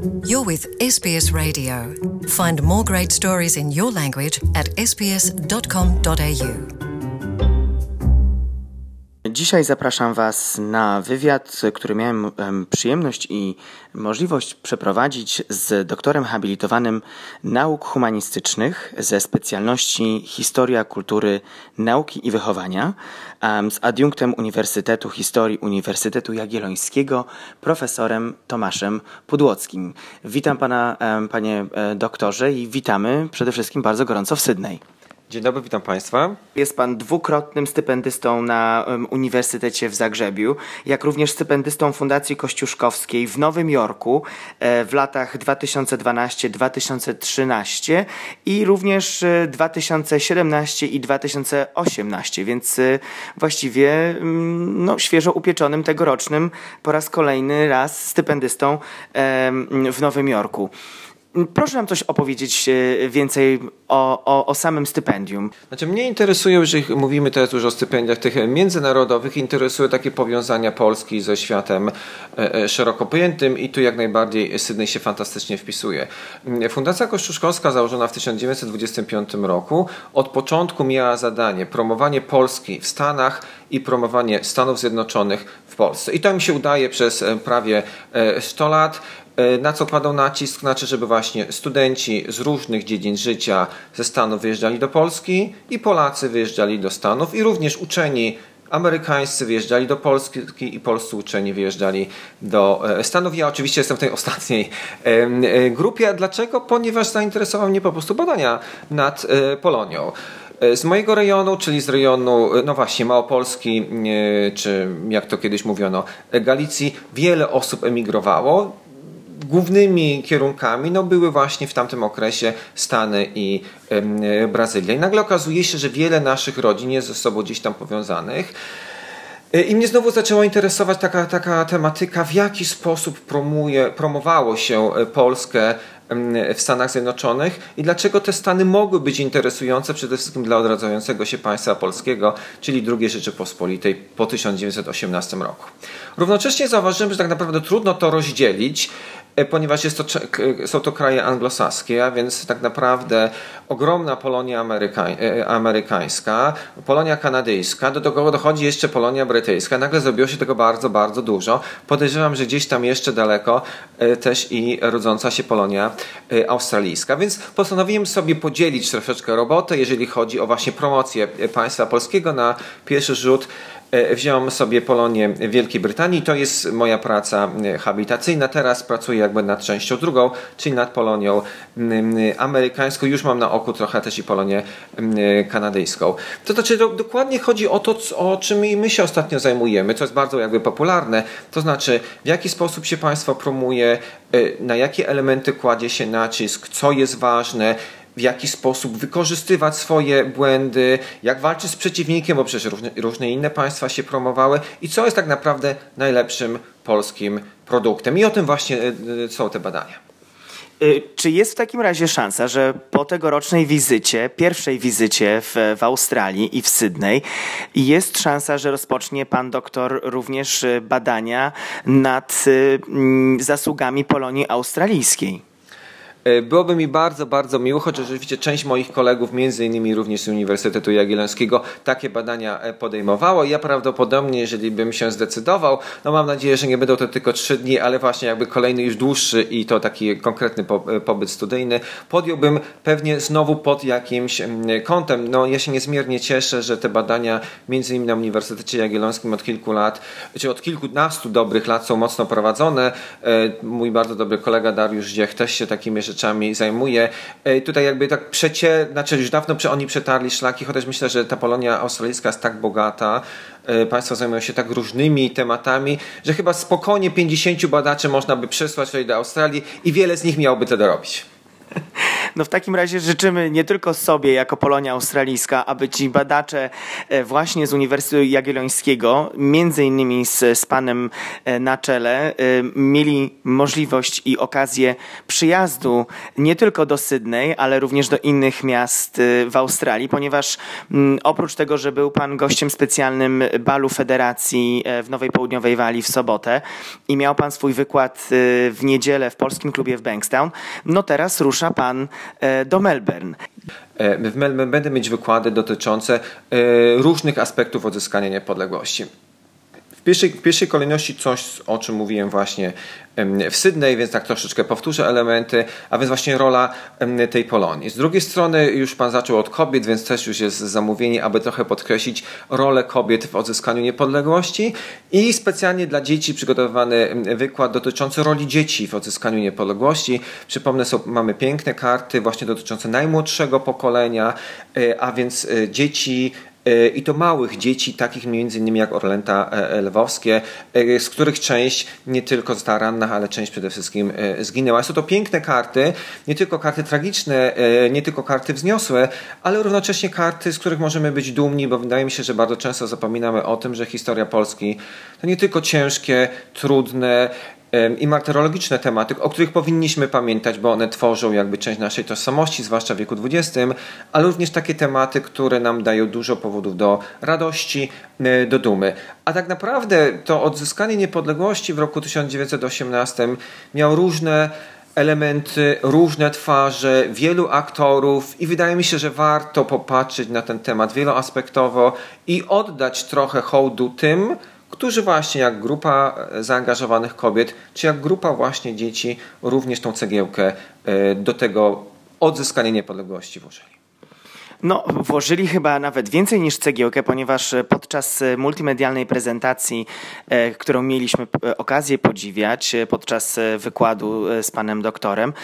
You're with SBS Radio. Find more great stories in your language at sbs.com.au. Dzisiaj zapraszam Was na wywiad, który miałem przyjemność i możliwość przeprowadzić z doktorem habilitowanym nauk humanistycznych ze specjalności Historia Kultury, Nauki i Wychowania, z adiunktem Uniwersytetu Historii Uniwersytetu Jagiellońskiego, profesorem Tomaszem Pudłockim. Witam Pana, Panie doktorze, i witamy przede wszystkim bardzo gorąco w Sydney. Dzień dobry, witam Państwa. Jest Pan dwukrotnym stypendystą na Uniwersytecie w Zagrzebiu, jak również stypendystą Fundacji Kościuszkowskiej w Nowym Jorku w latach 2012-2013 i również 2017 i 2018, więc właściwie świeżo upieczonym tegorocznym po raz kolejny raz stypendystą w Nowym Jorku. Proszę nam coś opowiedzieć więcej o samym stypendium. Znaczy, mnie interesuje, jeżeli mówimy teraz już o stypendiach tych międzynarodowych, interesuje takie powiązania Polski ze światem szeroko pojętym i tu jak najbardziej Sydney się fantastycznie wpisuje. Fundacja Kościuszkowska, założona w 1925 roku, od początku miała zadanie promowanie Polski w Stanach i promowanie Stanów Zjednoczonych w Polsce. I to mi się udaje przez prawie 100 lat. Na co kładą nacisk? Znaczy, żeby właśnie studenci z różnych dziedzin życia ze Stanów wyjeżdżali do Polski i Polacy wyjeżdżali do Stanów i również uczeni amerykańscy wyjeżdżali do Polski i polscy uczeni wyjeżdżali do Stanów. Ja oczywiście jestem w tej ostatniej grupie. A dlaczego? Ponieważ zainteresowały mnie po prostu badania nad Polonią. Z mojego rejonu, czyli z rejonu, Małopolski, czy jak to kiedyś mówiono, Galicji, wiele osób emigrowało. Głównymi kierunkami były właśnie w tamtym okresie Stany i Brazylia. I nagle okazuje się, że wiele naszych rodzin jest ze sobą gdzieś tam powiązanych. I mnie znowu zaczęła interesować taka tematyka, w jaki sposób promowało się Polskę w Stanach Zjednoczonych i dlaczego te Stany mogły być interesujące przede wszystkim dla odradzającego się państwa polskiego, czyli II Rzeczypospolitej po 1918 roku. Równocześnie zauważyłem, że tak naprawdę trudno to rozdzielić, ponieważ są to kraje anglosaskie, a więc tak naprawdę ogromna Polonia amerykańska, Polonia kanadyjska, do tego dochodzi jeszcze Polonia brytyjska. Nagle zrobiło się tego bardzo, bardzo dużo. Podejrzewam, że gdzieś tam jeszcze daleko też i rodząca się Polonia australijska. Więc postanowiłem sobie podzielić troszeczkę robotę, jeżeli chodzi o właśnie promocję państwa polskiego. Na pierwszy rzut wziąłem sobie Polonię Wielkiej Brytanii. To jest moja praca habilitacyjna. Teraz pracuję jakby nad częścią drugą, czyli nad Polonią amerykańską. Już mam na oku trochę też i Polonię kanadyjską. To znaczy dokładnie chodzi o to, o czym my się ostatnio zajmujemy, co jest bardzo jakby popularne. To znaczy, w jaki sposób się państwo promuje, na jakie elementy kładzie się nacisk, co jest ważne, w jaki sposób wykorzystywać swoje błędy, jak walczyć z przeciwnikiem, bo przecież różne inne państwa się promowały i co jest tak naprawdę najlepszym polskim produktem. I o tym właśnie są te badania. Czy jest w takim razie szansa, że po tegorocznej wizycie, pierwszej wizycie w Australii i w Sydney, jest szansa, że rozpocznie pan doktor również badania nad zasługami Polonii australijskiej? Byłoby mi bardzo, bardzo miło, chociaż rzeczywiście część moich kolegów, między innymi również z Uniwersytetu Jagiellońskiego, takie badania podejmowało. Ja prawdopodobnie, jeżeli bym się zdecydował, mam nadzieję, że nie będą to tylko 3 dni, ale właśnie jakby kolejny już dłuższy i to taki konkretny pobyt studyjny, podjąłbym pewnie znowu pod jakimś kątem. Ja się niezmiernie cieszę, że te badania między innymi na Uniwersytecie Jagiellońskim od kilku lat, czy od kilkunastu dobrych lat są mocno prowadzone. Mój bardzo dobry kolega Dariusz Dziech też się takimi rzeczami zajmuje. Tutaj jakby tak już dawno oni przetarli szlaki, chociaż myślę, że ta Polonia australijska jest tak bogata, państwo zajmują się tak różnymi tematami, że chyba spokojnie 50 badaczy można by przesłać tutaj do Australii i wiele z nich miałoby to dorobić. No w takim razie życzymy nie tylko sobie jako Polonia Australijska, aby ci badacze właśnie z Uniwersytetu Jagiellońskiego, między innymi z panem na czele, mieli możliwość i okazję przyjazdu nie tylko do Sydney, ale również do innych miast w Australii, ponieważ oprócz tego, że był pan gościem specjalnym balu Federacji w Nowej Południowej Walii w sobotę i miał pan swój wykład w niedzielę w Polskim Klubie w Bankstown, no teraz rusza pan do Melbourne. W Melbourne będę mieć wykłady dotyczące różnych aspektów odzyskania niepodległości. W pierwszej kolejności coś, o czym mówiłem właśnie w Sydney, więc tak troszeczkę powtórzę elementy, a więc właśnie rola tej Polonii. Z drugiej strony już pan zaczął od kobiet, więc też już jest zamówienie, aby trochę podkreślić rolę kobiet w odzyskaniu niepodległości i specjalnie dla dzieci przygotowany wykład dotyczący roli dzieci w odzyskaniu niepodległości. Przypomnę, mamy piękne karty właśnie dotyczące najmłodszego pokolenia, a więc dzieci, i to małych dzieci, takich między innymi jak orlęta lwowskie, z których część nie tylko została ranna, ale część przede wszystkim zginęła. Są to piękne karty, nie tylko karty tragiczne, nie tylko karty wzniosłe, ale równocześnie karty, z których możemy być dumni, bo wydaje mi się, że bardzo często zapominamy o tym, że historia Polski to nie tylko ciężkie, trudne i martyrologiczne tematy, o których powinniśmy pamiętać, bo one tworzą jakby część naszej tożsamości, zwłaszcza w wieku XX, ale również takie tematy, które nam dają dużo powodów do radości, do dumy. A tak naprawdę to odzyskanie niepodległości w roku 1918 miało różne elementy, różne twarze, wielu aktorów i wydaje mi się, że warto popatrzeć na ten temat wieloaspektowo i oddać trochę hołdu tym, którzy właśnie jak grupa zaangażowanych kobiet, czy jak grupa właśnie dzieci również tą cegiełkę do tego odzyskania niepodległości włożyli. No, włożyli chyba nawet więcej niż cegiełkę, ponieważ podczas multimedialnej prezentacji, którą mieliśmy okazję podziwiać podczas wykładu z panem doktorem,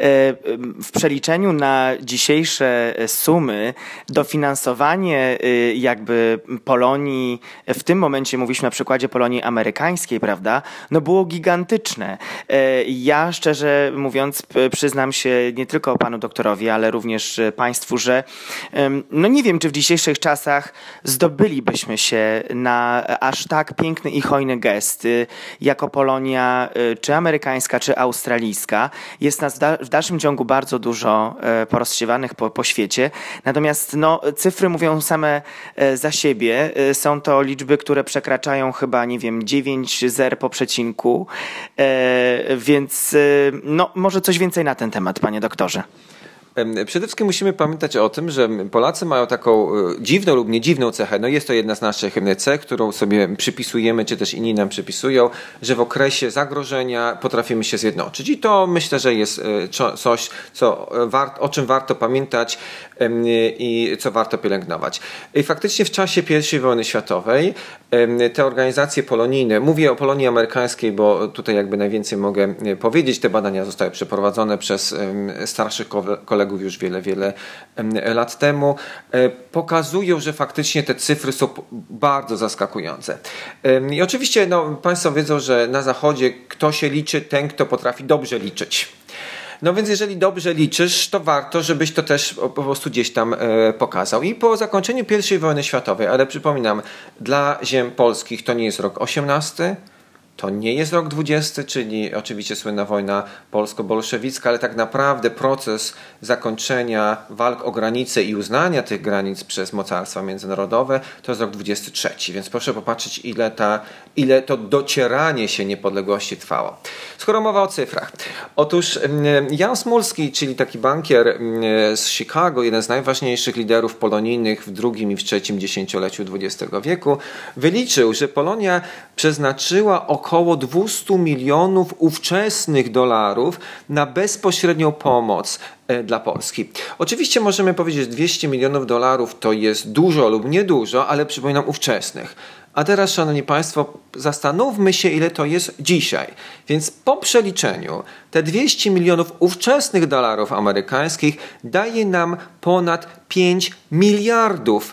w przeliczeniu na dzisiejsze sumy dofinansowanie jakby Polonii, w tym momencie mówiliśmy na przykładzie Polonii amerykańskiej, prawda, no było gigantyczne. Ja szczerze mówiąc przyznam się nie tylko panu doktorowi, ale również państwu, że no nie wiem, czy w dzisiejszych czasach zdobylibyśmy się na aż tak piękny i hojny gest jako Polonia, czy amerykańska, czy australijska. Jest nas w dalszym ciągu bardzo dużo porozsiewanych po świecie. Natomiast no, cyfry mówią same za siebie. Są to liczby, które przekraczają chyba, nie wiem, 9 zer po przecinku. Więc no, może coś więcej na ten temat, panie doktorze. Przede wszystkim musimy pamiętać o tym, że Polacy mają taką dziwną lub niedziwną cechę. No jest to jedna z naszych cech, którą sobie przypisujemy, czy też inni nam przypisują, że w okresie zagrożenia potrafimy się zjednoczyć. I to myślę, że jest coś, o czym warto pamiętać i co warto pielęgnować. I faktycznie w czasie I wojny światowej te organizacje polonijne, mówię o Polonii amerykańskiej, bo tutaj jakby najwięcej mogę powiedzieć, te badania zostały przeprowadzone przez starszych kolegów już wiele lat temu, pokazują, że faktycznie te cyfry są bardzo zaskakujące. I oczywiście Państwo wiedzą, że na Zachodzie kto się liczy, ten kto potrafi dobrze liczyć. No więc jeżeli dobrze liczysz, to warto, żebyś to też po prostu gdzieś tam pokazał. I po zakończeniu I wojny światowej, ale przypominam, dla ziem polskich to nie jest rok 18, to nie jest rok 20, czyli oczywiście słynna wojna polsko-bolszewicka, ale tak naprawdę proces zakończenia walk o granice i uznania tych granic przez mocarstwa międzynarodowe to jest rok 23, więc proszę popatrzeć, ile to docieranie się niepodległości trwało. Skoro mowa o cyfrach. Otóż Jan Smulski, czyli taki bankier z Chicago, jeden z najważniejszych liderów polonijnych w drugim i w trzecim dziesięcioleciu XX wieku, wyliczył, że Polonia przeznaczyła około 200 milionów ówczesnych dolarów na bezpośrednią pomoc dla Polski. Oczywiście możemy powiedzieć, że 200 milionów dolarów to jest dużo lub niedużo, ale przypominam ówczesnych. A teraz, szanowni państwo, zastanówmy się, ile to jest dzisiaj. Więc po przeliczeniu te 200 milionów ówczesnych dolarów amerykańskich daje nam ponad 5 miliardów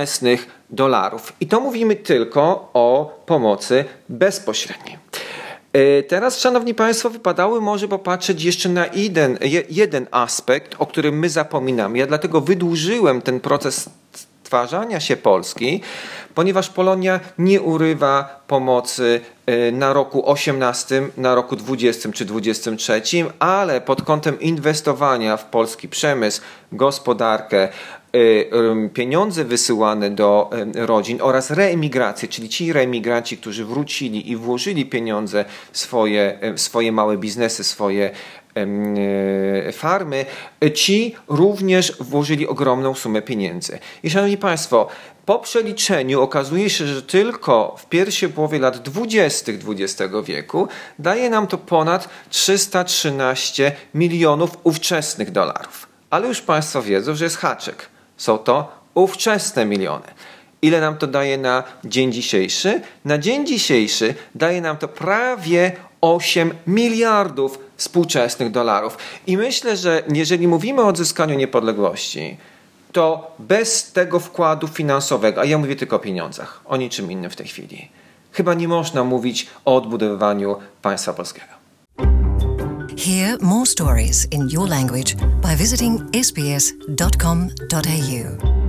współczesnych dolarów. I to mówimy tylko o pomocy bezpośredniej. Teraz, szanowni państwo, wypadały może popatrzeć jeszcze na jeden aspekt, o którym my zapominamy. Ja dlatego wydłużyłem ten proces stwarzania się Polski, ponieważ Polonia nie urywa pomocy na roku 18, na roku 20 czy 23, ale pod kątem inwestowania w polski przemysł, gospodarkę, pieniądze wysyłane do rodzin oraz reemigrację, czyli ci reemigranci, którzy wrócili i włożyli pieniądze w swoje małe biznesy, swoje farmy, ci również włożyli ogromną sumę pieniędzy. I szanowni państwo, po przeliczeniu okazuje się, że tylko w pierwszej połowie lat 20. XX wieku daje nam to ponad 313 milionów ówczesnych dolarów. Ale już państwo wiedzą, że jest haczyk. Są to ówczesne miliony. Ile nam to daje na dzień dzisiejszy? Na dzień dzisiejszy daje nam to prawie 8 miliardów współczesnych dolarów. I myślę, że jeżeli mówimy o odzyskaniu niepodległości, to bez tego wkładu finansowego, a ja mówię tylko o pieniądzach, o niczym innym w tej chwili, chyba nie można mówić o odbudowywaniu państwa polskiego. Hear more stories in your language by visiting sbs.com.au.